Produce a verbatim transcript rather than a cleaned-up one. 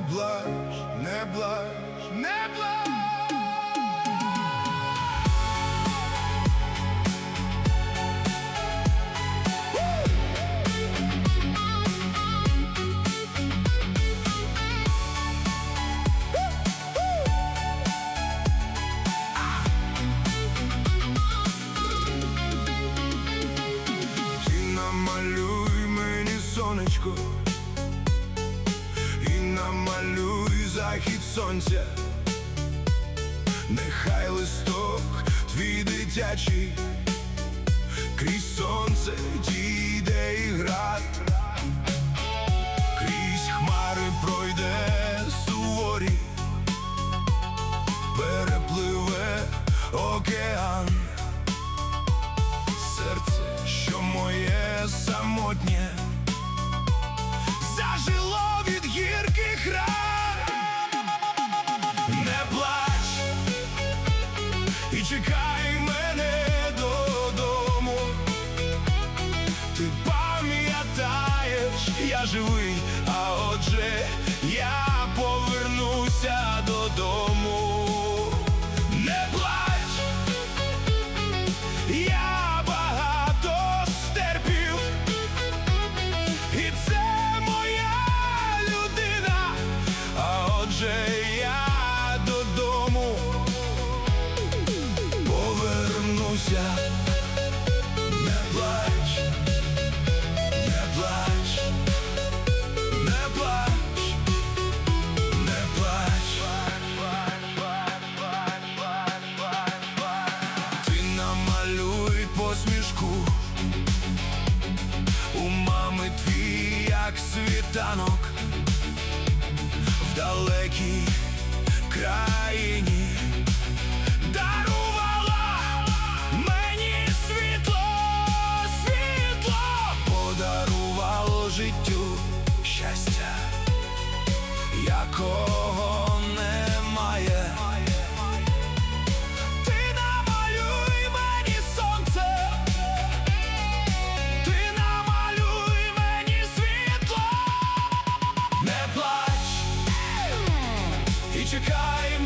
плач, не плач, не плач. Намалюй мені сонечко і намалюй захід сонця. Нехай листок твій дитячий крізь сонце дійде і град, крізь хмари пройде суворі, перепливе океан. Серце, що моє самотнє, зажило від гірких ран. Не плач і чекай мене додому. Ти пам'ятаєш, я живий, а отже я повернуся додому. Не плач, я я додому повернуся. Не плач, не плач, не плач, не плач. Ти намалюй посмішку у мами твій, як світанок в далекій країні. Дарувала мені світло, світло подарувало життю щастя, якого немає. Ти намалюй мені сонце, ти намалюй мені світло. Не плач і чекай